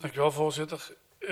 Dankjewel, voorzitter.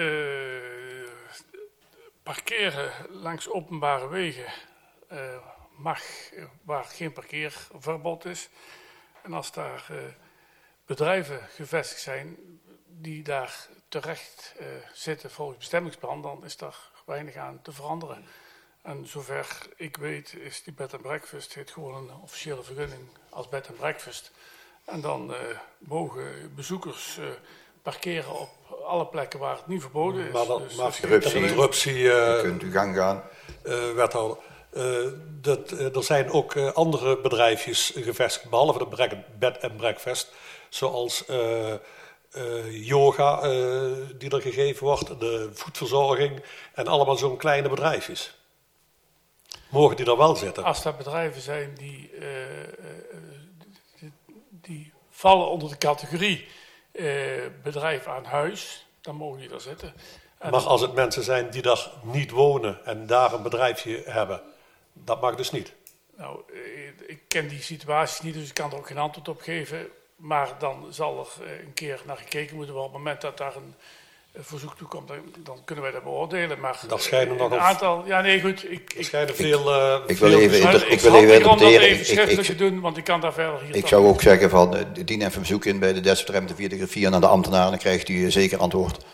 Parkeren langs openbare wegen mag waar geen parkeerverbod is. En als daar bedrijven gevestigd zijn die daar terecht zitten volgens bestemmingsplan, dan is daar weinig aan te veranderen. En zover ik weet is die bed and breakfast heeft gewoon een officiële vergunning als bed and breakfast. En dan mogen bezoekers parkeren op alle plekken waar het niet verboden is. Maar dan dus mag interruptie. je kunt uw gang gaan. Wethouder. Er zijn ook andere bedrijfjes gevestigd, behalve de bed and breakfast, zoals yoga die er gegeven wordt, de voedverzorging en allemaal zo'n kleine bedrijfjes. Mogen die er wel zitten? Als er bedrijven zijn die vallen onder de categorie bedrijf aan huis, dan mogen die daar zitten. Maar als het mensen zijn die daar niet wonen en daar een bedrijfje hebben, dat mag dus niet? Nou, ik ken die situaties niet, dus ik kan er ook geen antwoord op geven. Maar dan zal er een keer naar gekeken moeten worden. Op het moment dat daar een verzoek toe komt, dan kunnen wij dat beoordelen. Maar dat schijnen nog een aantal. Ja, nee, goed. Er schijnen veel. Ik wil even interpreteren. Om dat even schriftelijk ik te doen, want ik kan daar verder hier. Ik zou ook zeggen van dien even een verzoek in bij de desbetreffende via naar de ambtenaar, dan krijgt u zeker antwoord.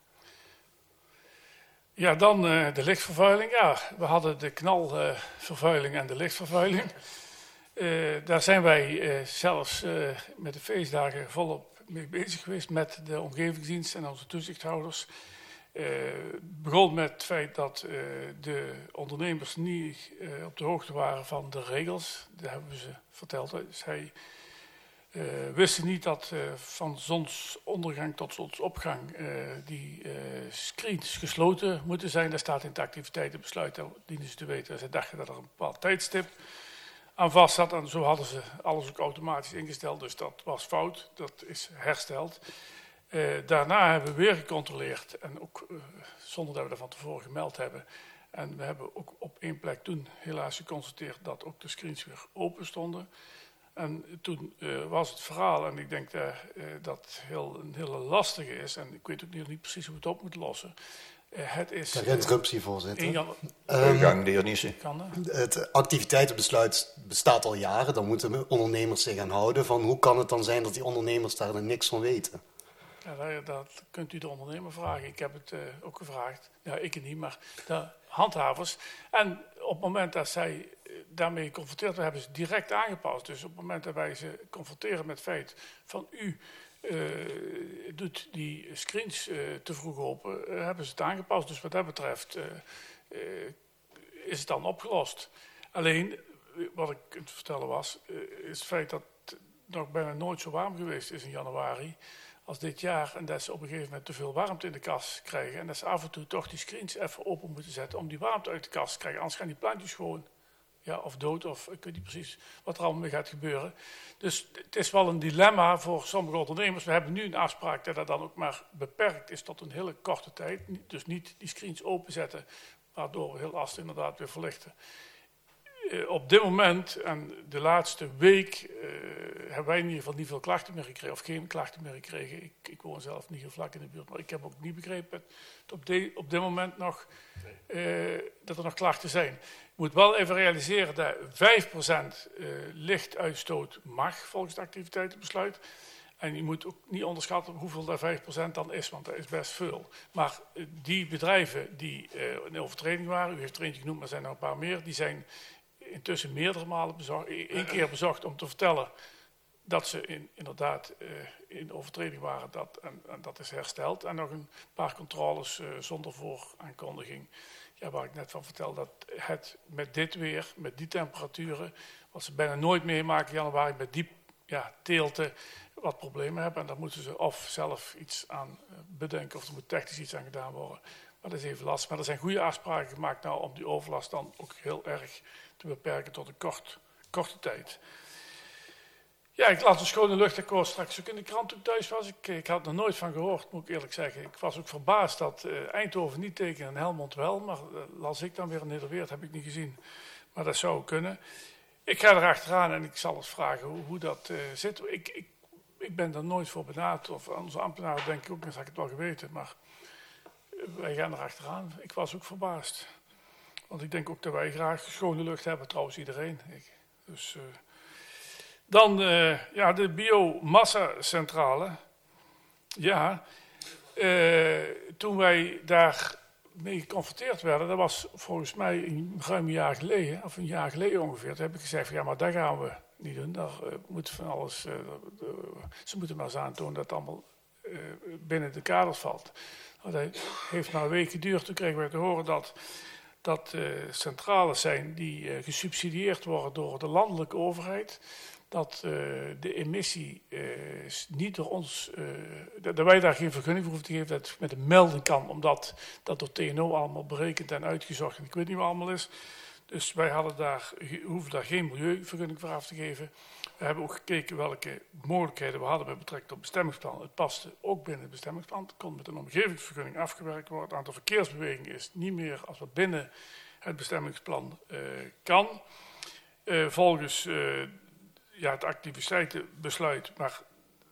Ja, dan de lichtvervuiling. Ja, we hadden de knalvervuiling en de lichtvervuiling. Daar zijn wij zelfs met de feestdagen volop mee bezig geweest met de omgevingsdienst en onze toezichthouders. Begon met het feit dat de ondernemers niet op de hoogte waren van de regels. Dat hebben we ze verteld. Zij wisten niet dat van zonsondergang tot zonsopgang die screens gesloten moeten zijn. Daar staat in het activiteitenbesluit, dat dienen ze te weten. Ze dachten dat er een bepaald tijdstip aan vast zat en zo hadden ze alles ook automatisch ingesteld. Dus dat was fout, dat is hersteld. Daarna hebben we weer gecontroleerd en ook zonder dat we dat van tevoren gemeld hebben. En we hebben ook op één plek toen helaas geconstateerd dat ook de screens weer open stonden. En toen was het verhaal, en ik denk dat een hele lastige is, en ik weet ook niet precies hoe we het op moeten lossen. Het is. Interruptie, voorzitter. Gang, de heer Nissen. Het activiteitenbesluit bestaat al jaren. Dan moeten ondernemers zich aan houden. Van hoe kan het dan zijn dat die ondernemers daar dan niks van weten? Ja, dat kunt u de ondernemer vragen. Ik heb het ook gevraagd. Ja, ik niet, maar de handhavers. En op het moment dat zij daarmee geconfronteerd werden, hebben ze direct aangepast. Dus op het moment dat wij ze confronteren met het feit van u doet die screens te vroeg open, hebben ze het aangepast. Dus wat dat betreft is het dan opgelost. Alleen, wat ik het vertellen was, is het feit dat het nog bijna nooit zo warm geweest is in januari als dit jaar. En dat ze op een gegeven moment te veel warmte in de kast krijgen. En dat ze af en toe toch die screens even open moeten zetten om die warmte uit de kast te krijgen. Anders gaan die plantjes gewoon of dood, of ik weet niet precies wat er allemaal mee gaat gebeuren. Dus het is wel een dilemma voor sommige ondernemers. We hebben nu een afspraak dat dan ook maar beperkt is tot een hele korte tijd. Dus niet die screens openzetten, waardoor we heel lastig inderdaad weer verlichten. Op dit moment en de laatste week hebben wij in ieder geval niet veel klachten meer gekregen, of geen klachten meer gekregen. Ik woon zelf niet heel vlak in de buurt, maar ik heb ook niet begrepen dat op dit moment nog, dat er nog klachten zijn. Je moet wel even realiseren dat 5% lichtuitstoot mag volgens het activiteitenbesluit. En je moet ook niet onderschatten hoeveel dat 5% dan is, want dat is best veel. Maar die bedrijven die in overtreding waren, u heeft er eentje genoemd, maar er zijn er een paar meer, die zijn intussen meerdere malen bezocht, één keer bezocht om te vertellen dat ze inderdaad in overtreding waren. En dat is hersteld. En nog een paar controles zonder vooraankondiging. Ja, waar ik net van vertel, dat het met dit weer, met die temperaturen, wat ze bijna nooit meemaken in januari, met die teelten, wat problemen hebben. En daar moeten ze of zelf iets aan bedenken, of er moet technisch iets aan gedaan worden. Maar dat is even lastig. Maar er zijn goede afspraken gemaakt nou, om die overlast dan ook heel erg te beperken tot een korte tijd. Ja, ik las de schone luchtakkoord straks ook in de krant toen ik thuis was. Ik had er nooit van gehoord, moet ik eerlijk zeggen. Ik was ook verbaasd dat Eindhoven niet tekende en Helmond wel. Maar las ik dan weer in Nederweert, heb ik niet gezien. Maar dat zou kunnen. Ik ga er achteraan en ik zal eens vragen hoe dat zit. ik ben daar nooit voor benaderd. Of aan onze ambtenaren denk ik ook, dan had ik het wel geweten. Maar wij gaan er achteraan. Ik was ook verbaasd. Want ik denk ook dat wij graag schone lucht hebben, trouwens iedereen. Dan de biomassa-centrale. Ja, toen wij daar mee geconfronteerd werden, dat was volgens mij ruim een jaar geleden, of een jaar geleden ongeveer. Toen heb ik gezegd, ja, maar dat gaan we niet doen. Daar moet van alles, ze moeten maar eens aantonen dat het allemaal binnen de kaders valt. Dat heeft maar een week geduurd. Toen kregen we te horen dat centrales zijn die gesubsidieerd worden door de landelijke overheid. Dat de emissie niet door ons, dat wij daar geen vergunning voor hoeven te geven, dat het met een melding kan, omdat dat door TNO allemaal berekend en uitgezocht en ik weet niet wat allemaal is. Dus wij hoeven daar geen milieuvergunning voor af te geven. We hebben ook gekeken welke mogelijkheden we hadden met betrekking tot bestemmingsplan. Het paste ook binnen het bestemmingsplan. Het kon met een omgevingsvergunning afgewerkt worden. Het aantal verkeersbewegingen is niet meer als wat binnen het bestemmingsplan kan. Volgens het activiteitenbesluit, maar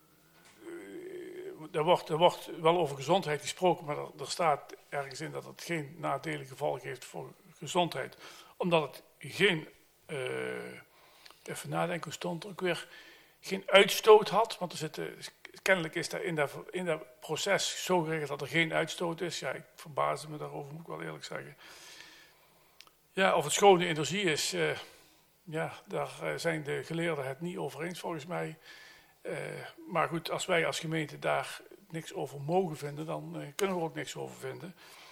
er wordt wel over gezondheid gesproken, maar er staat ergens in dat het geen nadelige gevolgen heeft voor gezondheid. Omdat het geen, even nadenken, hoe stond er ook weer, geen uitstoot had. Want kennelijk is daar in dat proces zo geregeld dat er geen uitstoot is. Ja, ik verbaasde me daarover, moet ik wel eerlijk zeggen. Ja, of het schone energie is, daar zijn de geleerden het niet over eens volgens mij. Maar goed, als wij als gemeente daar niks over mogen vinden, dan kunnen we er ook niks over vinden.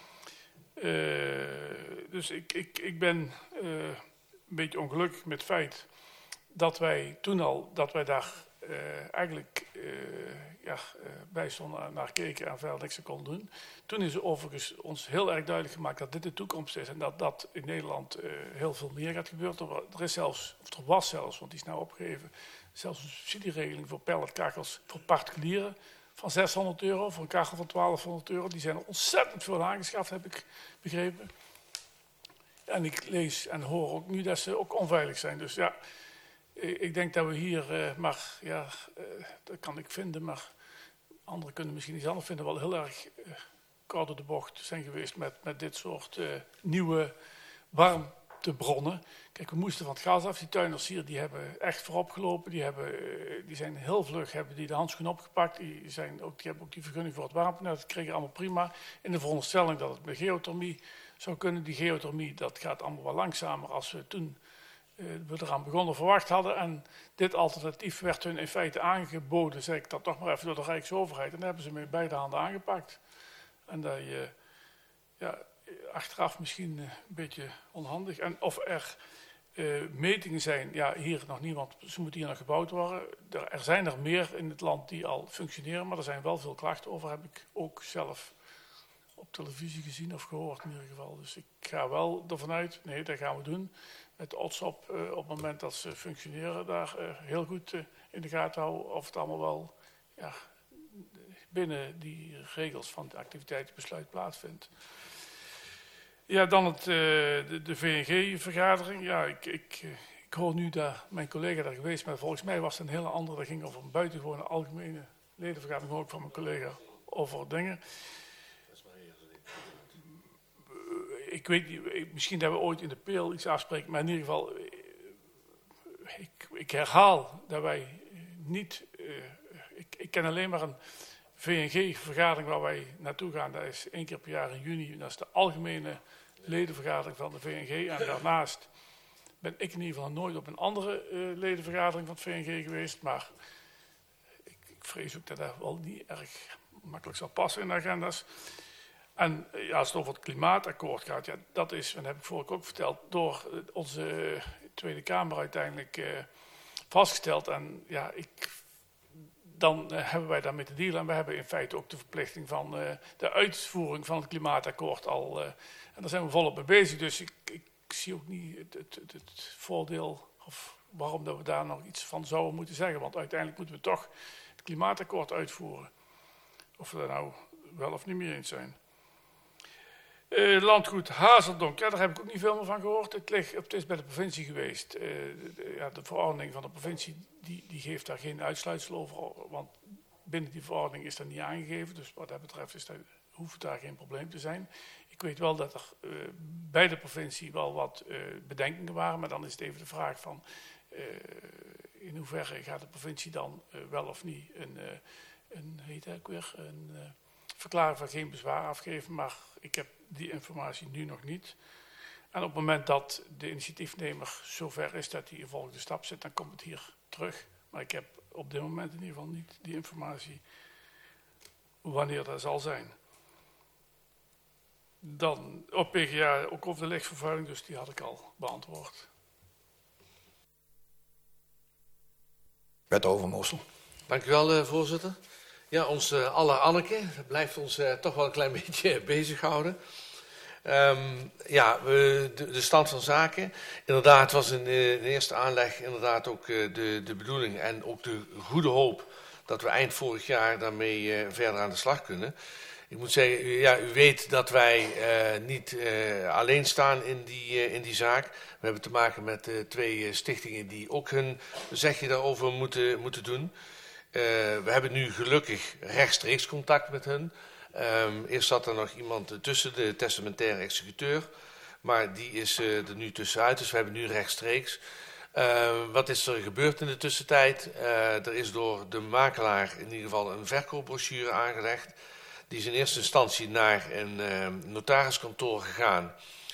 Dus ik ben een beetje ongelukkig met het feit dat wij daar eigenlijk bij stonden, naar keken en verder niks aan konden doen. Toen is er overigens ons heel erg duidelijk gemaakt dat dit de toekomst is en dat in Nederland heel veel meer gaat gebeuren. Er was zelfs, want die is nou opgegeven, zelfs een subsidieregeling voor pelletkachels voor particulieren van €600, voor een kachel van €1200. Die zijn er ontzettend veel aangeschaft, heb ik begrepen. En ik lees en hoor ook nu dat ze ook onveilig zijn. Dus ja, ik denk dat we hier, dat kan ik vinden, maar anderen kunnen misschien iets anders vinden, wel heel erg koud door de bocht zijn geweest met dit soort nieuwe warmtebronnen. Kijk, we moesten van het gas af. Die tuinders hier, die hebben echt voorop gelopen. Die zijn heel vlug, hebben die de handschoen opgepakt. Die hebben ook die vergunning voor het warmte. Dat kregen allemaal prima. In de veronderstelling dat het met geothermie zou kunnen. Die geothermie, dat gaat allemaal wat langzamer als we toen we eraan begonnen verwacht hadden. En dit alternatief werd hun in feite aangeboden, zeg ik dat toch maar even, door de Rijksoverheid. En daar hebben ze met beide handen aangepakt. En dat achteraf misschien een beetje onhandig. En of er metingen zijn, ja, hier nog niet, want ze moeten hier nog gebouwd worden. Er zijn er meer in het land die al functioneren, maar er zijn wel veel klachten over, heb ik ook zelf op televisie gezien of gehoord in ieder geval. Dus ik ga wel ervan uit, nee, dat gaan we doen. Met odds op het moment dat ze functioneren, daar heel goed in de gaten houden of het allemaal wel binnen die regels van het activiteitenbesluit plaatsvindt. Ja, dan de VNG-vergadering. Ja, ik hoor nu dat mijn collega daar geweest is, maar volgens mij was het een hele andere. Dat ging over een buitengewone algemene ledenvergadering, hoor ik van mijn collega over dingen. Ik weet niet, misschien dat we ooit in de peel iets afspreken, maar in ieder geval, ik herhaal dat wij niet, ik ken alleen maar een VNG-vergadering waar wij naartoe gaan. Dat is 1 keer per jaar in juni, dat is de algemene ledenvergadering van de VNG. En daarnaast ben ik in ieder geval nooit op een andere ledenvergadering van het VNG geweest, maar ik vrees ook dat dat wel niet erg makkelijk zal passen in de agenda's. En als het over het klimaatakkoord gaat, ja, dat is, en dat heb ik vorige ook verteld, door onze Tweede Kamer uiteindelijk vastgesteld. En ja, dan hebben wij daarmee te dealen. En we hebben in feite ook de verplichting van de uitvoering van het klimaatakkoord al. En daar zijn we volop mee bezig. Dus ik zie ook niet het voordeel of waarom dat we daar nog iets van zouden moeten zeggen. Want uiteindelijk moeten we toch het klimaatakkoord uitvoeren. Of we daar nou wel of niet mee eens zijn. Landgoed Hazeldonk, ja, daar heb ik ook niet veel meer van gehoord. Het is bij de provincie geweest. De verordening van de provincie die geeft daar geen uitsluitsel over, want binnen die verordening is dat niet aangegeven. Dus wat dat betreft hoeft daar geen probleem te zijn. Ik weet wel dat er bij de provincie wel wat bedenkingen waren, maar dan is het even de vraag van in hoeverre gaat de provincie dan wel of niet een verklaring van geen bezwaar afgeven, maar ik heb die informatie nu nog niet. En op het moment dat de initiatiefnemer zover is dat hij een volgende stap zet, dan komt het hier terug. Maar ik heb op dit moment in ieder geval niet die informatie wanneer dat zal zijn. Dan op PGA ook over de lichtvervuiling, dus die had ik al beantwoord. Wethouder Mossel. Dank u wel, voorzitter. Ja, onze aller Anneke blijft ons toch wel een klein beetje bezighouden. De stand van zaken. Inderdaad was in de eerste aanleg inderdaad ook de bedoeling en ook de goede hoop dat we eind vorig jaar daarmee verder aan de slag kunnen. Ik moet zeggen, ja, u weet dat wij niet alleen staan in die zaak. We hebben te maken met 2 stichtingen die ook hun zegje daarover moeten doen. We hebben nu gelukkig rechtstreeks contact met hen. Eerst zat er nog iemand tussen, de testamentaire executeur. Maar die is er nu tussenuit, dus we hebben nu rechtstreeks. Wat is er gebeurd in de tussentijd? Er is door de makelaar in ieder geval een verkoopbrochure aangelegd. Die is in eerste instantie naar een notariskantoor gegaan.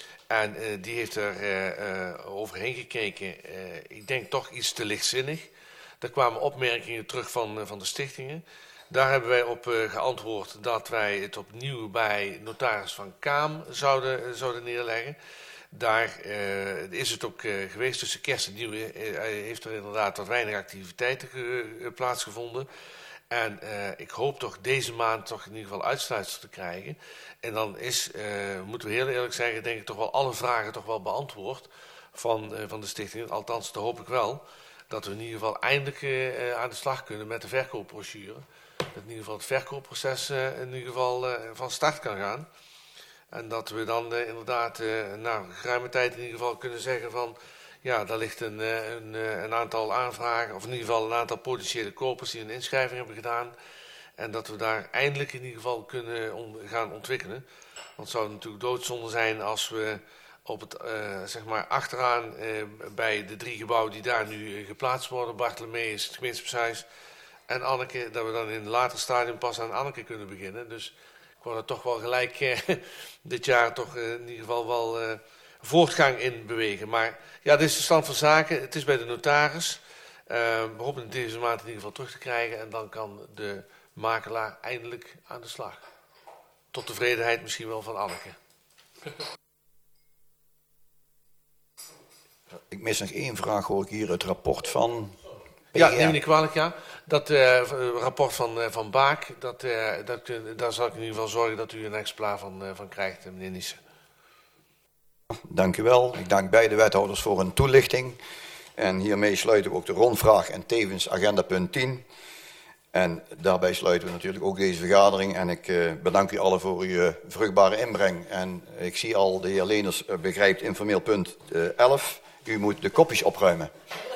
En die heeft er overheen gekeken. Ik denk toch iets te lichtzinnig. Er kwamen opmerkingen terug van de stichtingen. Daar hebben wij op geantwoord dat wij het opnieuw bij notaris van Kaam zouden neerleggen. Daar is het ook geweest. Tussen kerst en nieuw heeft er inderdaad wat weinig activiteiten plaatsgevonden. En ik hoop toch deze maand toch in ieder geval uitsluitsel te krijgen. En dan moeten we heel eerlijk zeggen, denk ik toch wel alle vragen toch wel beantwoord van de stichting. Althans, dat hoop ik wel. Dat we in ieder geval eindelijk aan de slag kunnen met de verkoopbrochure. Dat in ieder geval het verkoopproces in ieder geval van start kan gaan. En dat we dan inderdaad na geruime tijd in ieder geval kunnen zeggen van... Ja, daar ligt een aantal aanvragen, of in ieder geval een aantal potentiële kopers die een inschrijving hebben gedaan. En dat we daar eindelijk in ieder geval kunnen gaan ontwikkelen. Want het zou natuurlijk doodzonde zijn als we op het, zeg maar achteraan bij de 3 gebouwen die daar nu geplaatst worden, Bartholomeus, het gemeenschapshuis en Anneke, dat we dan in een later stadium pas aan Anneke kunnen beginnen. Dus ik word er toch wel gelijk dit jaar toch in ieder geval wel voortgang in bewegen. Maar ja, dit is de stand van zaken. Het is bij de notaris. We hopen deze maand in ieder geval terug te krijgen en dan kan de makelaar eindelijk aan de slag. Tot tevredenheid misschien wel van Anneke. Ik mis nog 1 vraag, hoor ik hier, het rapport van... Ja, neem me niet kwalijk, ja. Dat rapport van Baak, daar zal ik in ieder geval zorgen dat u een exemplaar van krijgt, meneer Nissen. Dank u wel. Ik dank beide wethouders voor een toelichting. En hiermee sluiten we ook de rondvraag en tevens agenda punt 10. En daarbij sluiten we natuurlijk ook deze vergadering. En ik bedank u allen voor uw vruchtbare inbreng. En ik zie al, de heer Leners begrijpt informeel punt 11. U moet de kopjes opruimen.